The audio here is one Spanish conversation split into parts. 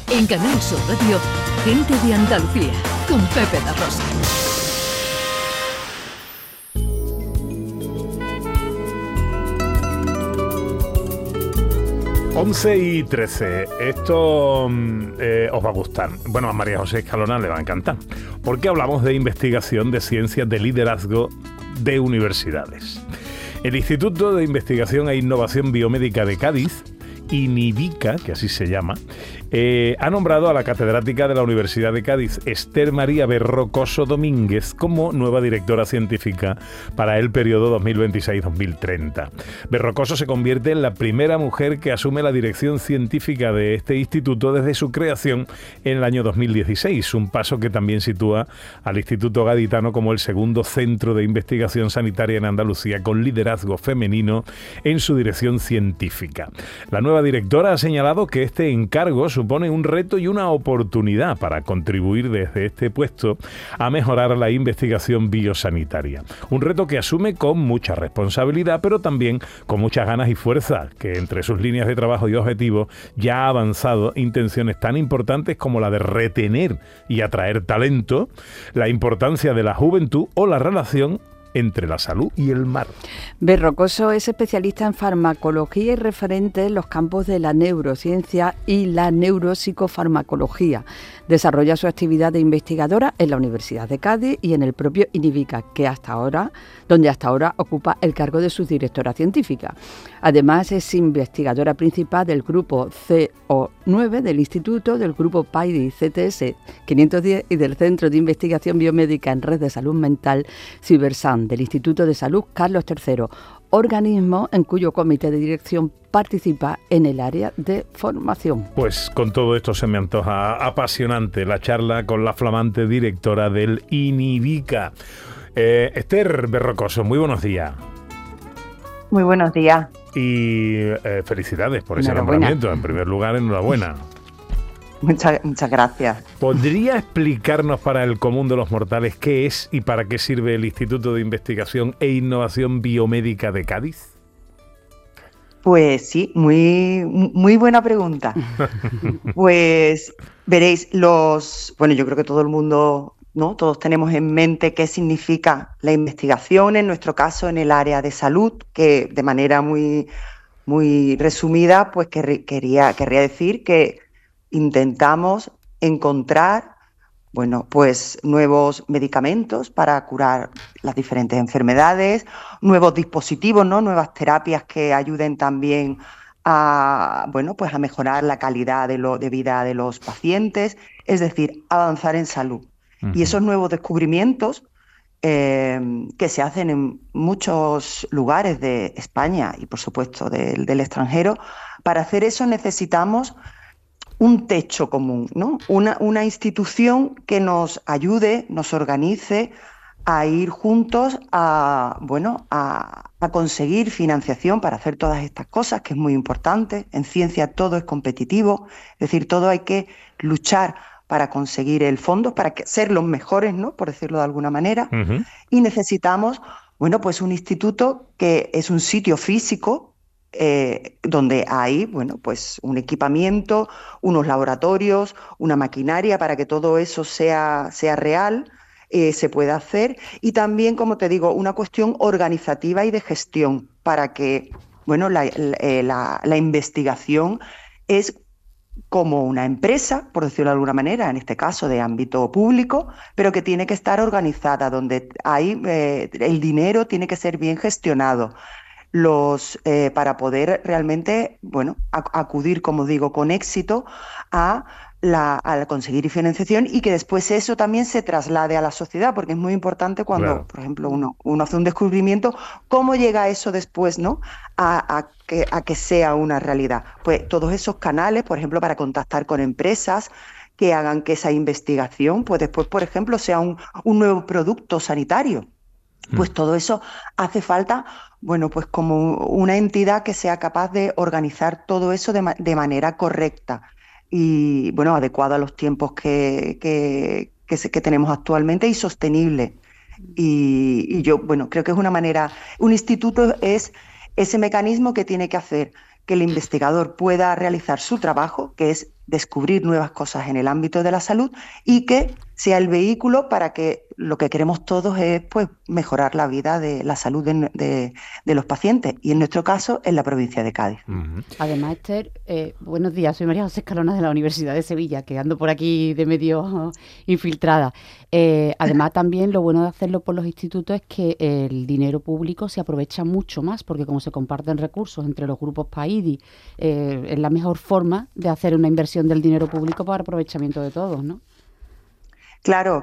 En Canal Sur Radio, Gente de Andalucía, con Pepe da Rosa. Once y 13. Esto os va a gustar. Bueno, a María José Escalona le va a encantar. Porque hablamos de investigación de ciencias de liderazgo de universidades. El Instituto de Investigación e Innovación Biomédica de Cádiz, INIBICA, que así se llama, ha nombrado a la catedrática de la Universidad de Cádiz, Esther María Berrocoso Domínguez, como nueva directora científica para el periodo 2026-2030. Berrocoso se convierte en la primera mujer que asume la dirección científica de este instituto desde su creación en el año 2016, un paso que también sitúa al Instituto Gaditano como el segundo centro de investigación sanitaria en Andalucía con liderazgo femenino en su dirección científica. La nueva directora ha señalado que este encargo supone un reto y una oportunidad para contribuir desde este puesto a mejorar la investigación biosanitaria. Un reto que asume con mucha responsabilidad, pero también con muchas ganas y fuerza, que entre sus líneas de trabajo y objetivos ya ha avanzado intenciones tan importantes como la de retener y atraer talento, la importancia de la juventud o la relación entre la salud y el mar. Berrocoso es especialista en farmacología y referente en los campos de la neurociencia y la neuropsicofarmacología. Desarrolla su actividad de investigadora en la Universidad de Cádiz y en el propio INIBICA, donde hasta ahora ocupa el cargo de subdirectora científica. Además, es investigadora principal del grupo CO9 del Instituto, del grupo PAIDI CTS 510 y del Centro de Investigación Biomédica en Red de Salud Mental Cibersan del Instituto de Salud Carlos III, organismo en cuyo comité de dirección participa en el área de formación. Pues con todo esto se me antoja apasionante la charla con la flamante directora del INIBICA. Esther Berrocoso, muy buenos días. Muy buenos días. Y felicidades por ese nombramiento. En primer lugar, enhorabuena. Muchas gracias. ¿Podría explicarnos para el común de los mortales qué es y para qué sirve el Instituto de Investigación e Innovación Biomédica de Cádiz? Pues sí, muy buena pregunta. Pues veréis, yo creo que todo el mundo, ¿no? Todos tenemos en mente qué significa la investigación, en nuestro caso en el área de salud, que de manera muy resumida, pues querría decir que intentamos encontrar, pues nuevos medicamentos para curar las diferentes enfermedades, nuevos dispositivos, ¿no? Nuevas terapias que ayuden también a mejorar la calidad de vida de los pacientes, es decir, avanzar en salud. Uh-huh. Y esos nuevos descubrimientos que se hacen en muchos lugares de España y, por supuesto, del extranjero, para hacer eso necesitamos un techo común, ¿no? Una institución que nos ayude, nos organice a ir juntos a conseguir financiación para hacer todas estas cosas, que es muy importante. En ciencia todo es competitivo, es decir, todo hay que luchar para conseguir el fondo, para ser los mejores, ¿no? Por decirlo de alguna manera. Uh-huh. Y necesitamos, pues un instituto que es un sitio físico, donde hay, pues un equipamiento, unos laboratorios, una maquinaria para que todo eso sea real, se pueda hacer, y también, como te digo, una cuestión organizativa y de gestión para que, la investigación es como una empresa, por decirlo de alguna manera, en este caso de ámbito público, pero que tiene que estar organizada, donde hay el dinero tiene que ser bien gestionado. Para poder realmente, acudir, como digo, con éxito a conseguir financiación, y que después eso también se traslade a la sociedad, porque es muy importante cuando, claro, por ejemplo, uno hace un descubrimiento, cómo llega eso después, ¿no? a que sea una realidad. Pues todos esos canales, por ejemplo, para contactar con empresas que hagan que esa investigación, pues después, por ejemplo, sea un nuevo producto sanitario. Pues todo eso hace falta, pues como una entidad que sea capaz de organizar todo eso de manera correcta y, adecuada a los tiempos que tenemos actualmente y sostenible. Y yo, creo que es una manera, un instituto es ese mecanismo que tiene que hacer que el investigador pueda realizar su trabajo, que es descubrir nuevas cosas en el ámbito de la salud y que sea el vehículo para que lo que queremos todos es pues mejorar la vida de la salud de los pacientes, y en nuestro caso en la provincia de Cádiz. Además, Esther, buenos días, soy María José Escalona de la Universidad de Sevilla, que ando por aquí de medio infiltrada. Además, también lo bueno de hacerlo por los institutos es que el dinero público se aprovecha mucho más, porque como se comparten recursos entre los grupos PAIDI, es la mejor forma de hacer una inversión del dinero público para aprovechamiento de todos, ¿no? Claro,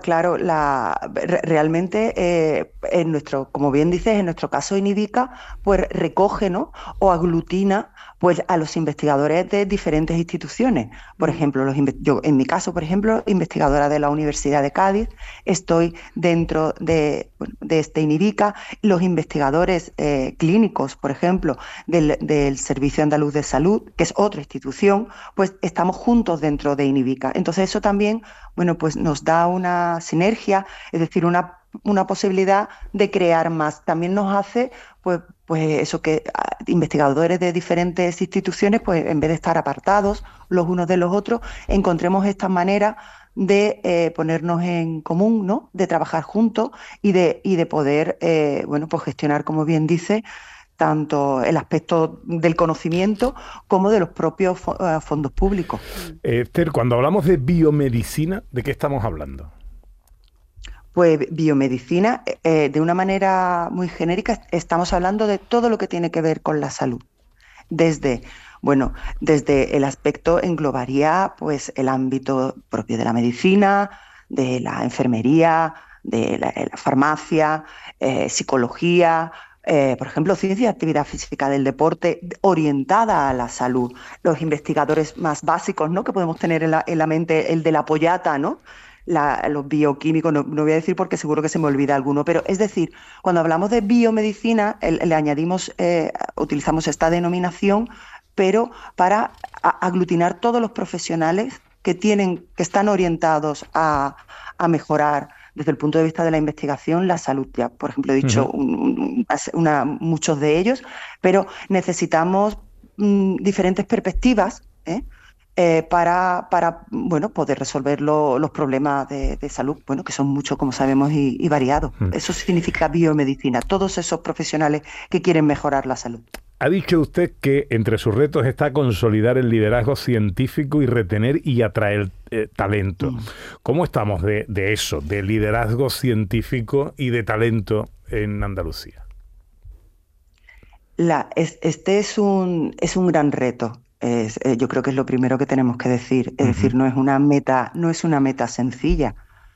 realmente como bien dices, en nuestro caso INIVICA, pues recoge, ¿no?, o aglutina pues a los investigadores de diferentes instituciones. Por ejemplo, yo en mi caso, por ejemplo, investigadora de la Universidad de Cádiz, estoy dentro de este INIVICA. Los investigadores clínicos, por ejemplo, del Servicio Andaluz de Salud, que es otra institución, pues estamos juntos dentro de INIVICA. Entonces eso también, bueno, pues nos da una sinergia, es decir, una posibilidad de crear más. También nos hace, pues eso, que investigadores de diferentes instituciones, pues en vez de estar apartados los unos de los otros, encontremos esta manera de ponernos en común, ¿no?, de trabajar juntos y de poder, pues gestionar, como bien dice, tanto el aspecto del conocimiento como de los propios fondos públicos. Esther, cuando hablamos de biomedicina, ¿de qué estamos hablando? Pues biomedicina, de una manera muy genérica, estamos hablando de todo lo que tiene que ver con la salud. Desde el aspecto, englobaría pues el ámbito propio de la medicina, de la enfermería, de la farmacia, psicología, por ejemplo, ciencia y actividad física del deporte orientada a la salud. Los investigadores más básicos, ¿no?, que podemos tener en la mente, el de la pollata, ¿no?, los bioquímicos, no voy a decir porque seguro que se me olvida alguno, pero es decir, cuando hablamos de biomedicina, le añadimos, utilizamos esta denominación, pero para aglutinar todos los profesionales que están orientados a mejorar desde el punto de vista de la investigación la salud. Ya, por ejemplo, he dicho muchos de ellos, pero necesitamos diferentes perspectivas, para poder resolver los problemas de salud, que son muchos, como sabemos, y variados. Eso significa biomedicina, todos esos profesionales que quieren mejorar la salud. Ha dicho usted que entre sus retos está consolidar el liderazgo científico y retener y atraer talento. ¿Cómo estamos de eso, de liderazgo científico y de talento en Andalucía? Este es un gran reto. Yo creo que es lo primero que tenemos que decir. Es decir, no es una meta sencilla.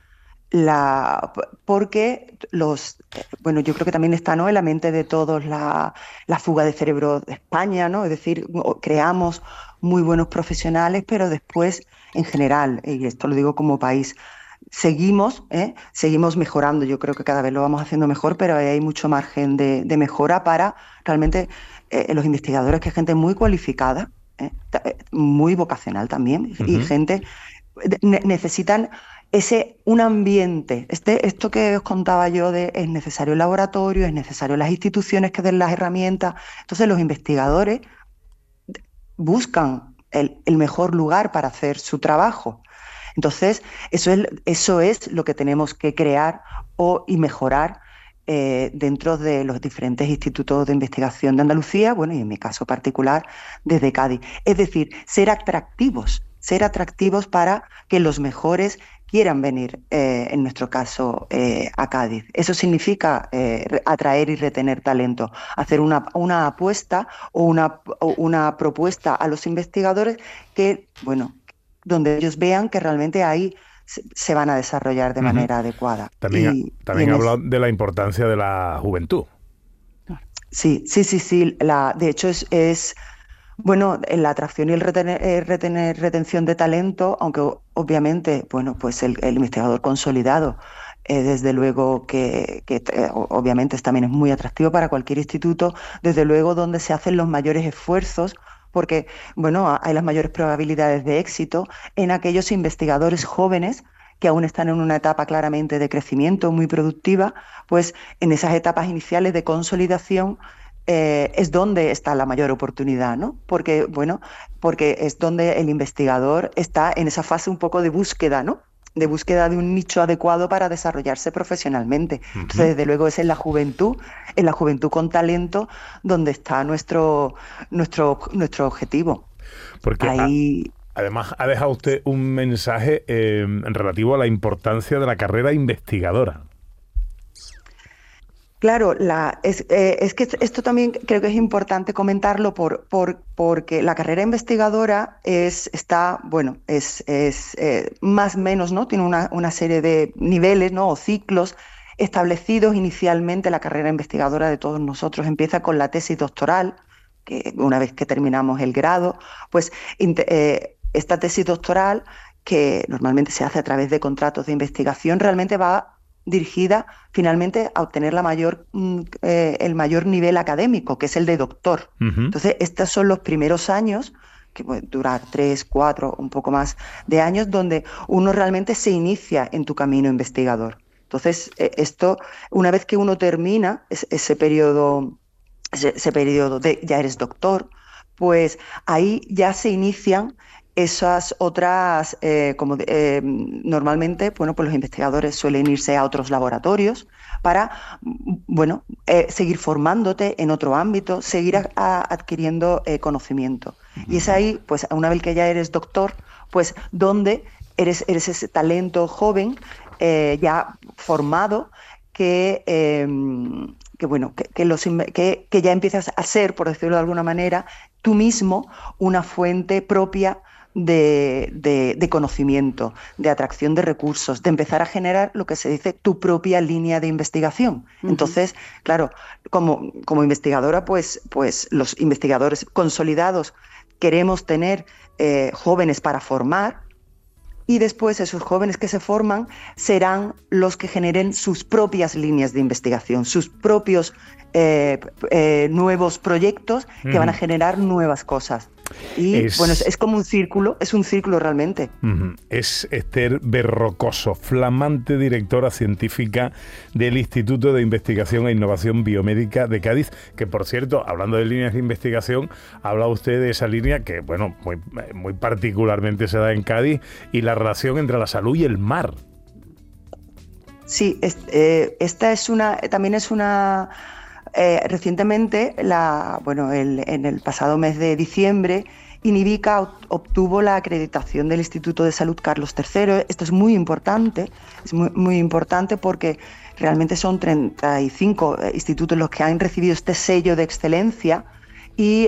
Porque yo creo que también está, ¿no?, en la mente de todos la fuga de cerebro de España, ¿no? Es decir, creamos muy buenos profesionales, pero después, en general, y esto lo digo como país, seguimos mejorando. Yo creo que cada vez lo vamos haciendo mejor, pero hay mucho margen de mejora para realmente los investigadores, que es gente muy cualificada, muy vocacional también, y gente necesitan un ambiente. Esto que os contaba yo es necesario el laboratorio, es necesario las instituciones que den las herramientas. Entonces los investigadores buscan el mejor lugar para hacer su trabajo. Entonces eso es lo que tenemos que crear y mejorar dentro de los diferentes institutos de investigación de Andalucía, y en mi caso particular desde Cádiz. Es decir, ser atractivos para que los mejores quieran venir, en nuestro caso, a Cádiz. Eso significa atraer y retener talento, hacer una apuesta o una propuesta a los investigadores que, donde ellos vean que realmente ahí se van a desarrollar de manera adecuada. También ha hablado de la importancia de la juventud. Sí. De hecho, es en la atracción y el retención de talento, aunque obviamente, pues el investigador consolidado, desde luego que obviamente también es muy atractivo para cualquier instituto, desde luego donde se hacen los mayores esfuerzos, porque hay las mayores probabilidades de éxito en aquellos investigadores jóvenes que aún están en una etapa claramente de crecimiento muy productiva. Pues en esas etapas iniciales de consolidación es donde está la mayor oportunidad, ¿no? Porque es donde el investigador está en esa fase un poco de búsqueda, ¿no? De búsqueda de un nicho adecuado para desarrollarse profesionalmente. Entonces, desde luego, es en la juventud con talento, donde está nuestro objetivo. Porque además ha dejado usted un mensaje relativo a la importancia de la carrera investigadora. Claro, es que esto también creo que es importante comentarlo porque la carrera investigadora está más o menos, ¿no? Tiene una serie de niveles, ¿no? O ciclos establecidos. Inicialmente la carrera investigadora de todos nosotros empieza con la tesis doctoral, que una vez que terminamos el grado, pues esta tesis doctoral, que normalmente se hace a través de contratos de investigación, realmente va dirigida finalmente a obtener el mayor nivel académico, que es el de doctor. Entonces, estos son los primeros años, que pueden durar 3, 4, un poco más de años, donde uno realmente se inicia en tu camino investigador. Entonces, esto, una vez que uno termina ese periodo de ya eres doctor, pues ahí ya se inician esas otras, normalmente, pues los investigadores suelen irse a otros laboratorios para, seguir formándote en otro ámbito, seguir adquiriendo conocimiento. Y es ahí, pues una vez que ya eres doctor, pues donde eres ese talento joven, ya formado, que ya empiezas a ser, por decirlo de alguna manera, tú mismo una fuente propia de conocimiento, de atracción de recursos, de empezar a generar lo que se dice tu propia línea de investigación. Entonces, claro, como investigadora, pues los investigadores consolidados queremos tener jóvenes para formar, y después esos jóvenes que se forman serán los que generen sus propias líneas de investigación, sus propios nuevos proyectos que van a generar nuevas cosas. Y es como un círculo, es un círculo realmente. Es Esther Berrocoso, flamante directora científica del Instituto de Investigación e Innovación Biomédica de Cádiz, que por cierto, hablando de líneas de investigación, habla usted de esa línea que, muy particularmente se da en Cádiz, y la relación entre la salud y el mar. Sí, esta también es una... recientemente, en el pasado mes de diciembre, INIBICA obtuvo la acreditación del Instituto de Salud Carlos III. Esto es muy importante, muy importante porque realmente son 35 institutos los que han recibido este sello de excelencia, y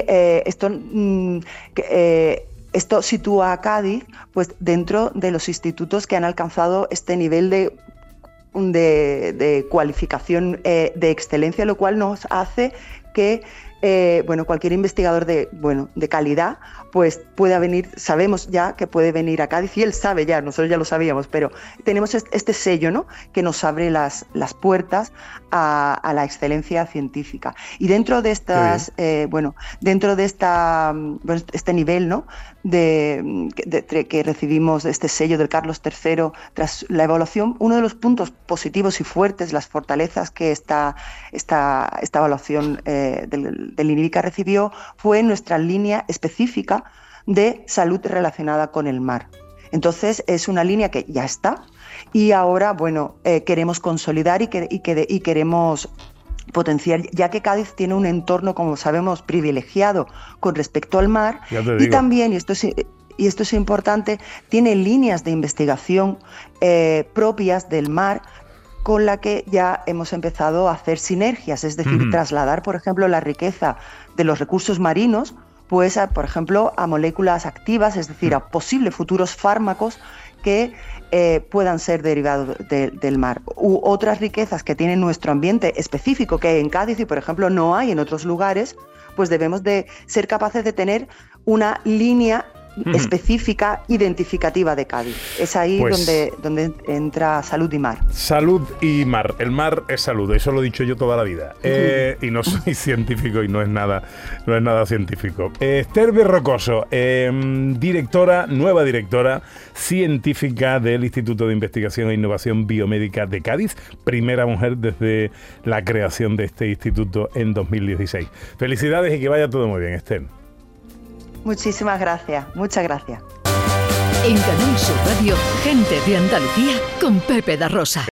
esto sitúa a Cádiz pues dentro de los institutos que han alcanzado este nivel de cualificación de excelencia, lo cual nos hace que cualquier investigador de calidad pues pueda venir. Sabemos ya que puede venir a Cádiz, y él sabe ya, nosotros ya lo sabíamos, pero tenemos este sello, ¿no?, que nos abre las puertas a la excelencia científica. Y dentro de estas, este nivel, ¿no?, que recibimos este sello del Carlos III tras la evaluación, uno de los puntos positivos y fuertes, las fortalezas que esta evaluación del INIBICA recibió, fue nuestra línea específica de salud relacionada con el mar. Entonces, es una línea que ya está, y ahora, queremos consolidar y queremos potenciar, ya que Cádiz tiene un entorno, como sabemos, privilegiado con respecto al mar, y también, y esto es importante, tiene líneas de investigación propias del mar, con la que ya hemos empezado a hacer sinergias, es decir, trasladar, por ejemplo, la riqueza de los recursos marinos, pues, por ejemplo, a moléculas activas, es decir, a posibles futuros fármacos que puedan ser derivados del mar, u otras riquezas que tiene nuestro ambiente específico, que en Cádiz, y por ejemplo no hay en otros lugares, pues debemos de ser capaces de tener una línea específica, identificativa de Cádiz. Es ahí Pues, donde entra Salud y Mar. Salud y mar. El mar es salud, eso lo he dicho yo toda la vida. Y no soy científico y no es nada científico. Esther Berrocoso, nueva directora científica del Instituto de Investigación e Innovación Biomédica de Cádiz, primera mujer desde la creación de este instituto en 2016. Felicidades y que vaya todo muy bien, Esther. Muchísimas gracias, muchas gracias. En Canal Sur Radio, Gente de Andalucía con Pepe da Rosa.